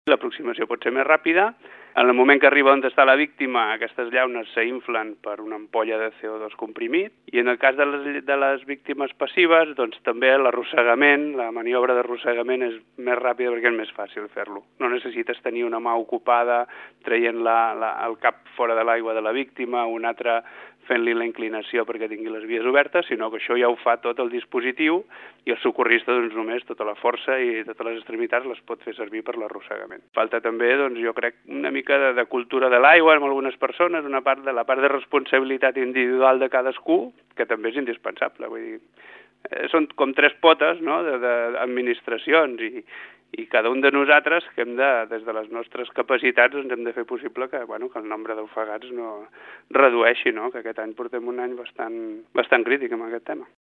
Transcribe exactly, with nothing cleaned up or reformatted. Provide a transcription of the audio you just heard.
L'aproximació pot ser més ràpida. En el moment que arriba on està la víctima, aquestes llaunes s'inflen per una ampolla de C O dos comprimit, i en el cas de les, de les víctimes passives, doncs també l'arrossegament, la maniobra d'arrossegament és més ràpida perquè és més fàcil fer-lo. No necessites tenir una mà ocupada traient la, la, el cap fora de l'aigua de la víctima, una altra fent-li la inclinació perquè tingui les vies obertes, sinó que això ja ho fa tot el dispositiu i el socorrista doncs, només tota la força i totes les extremitats les pot fer servir per l'arrossegament. Falta també, doncs, jo crec, una mica de, de cultura de l'aigua en algunes persones, una part de la part de responsabilitat individual de cadascú, que també és indispensable. Vull dir, eh, són com tres potes, no?, d'administracions i, i cada un de nosaltres que hem de, des de les nostres capacitats, doncs hem de fer possible que, bueno, que el nombre d'ofegats no redueixi, no?, que aquest any portem un any bastant, bastant crític amb aquest tema.